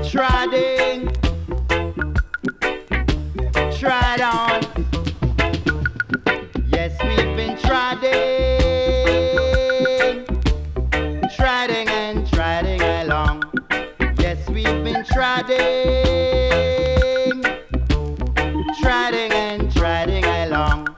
Treading, tread on. Yes, we've been treading and treading along. Yes, we've been treading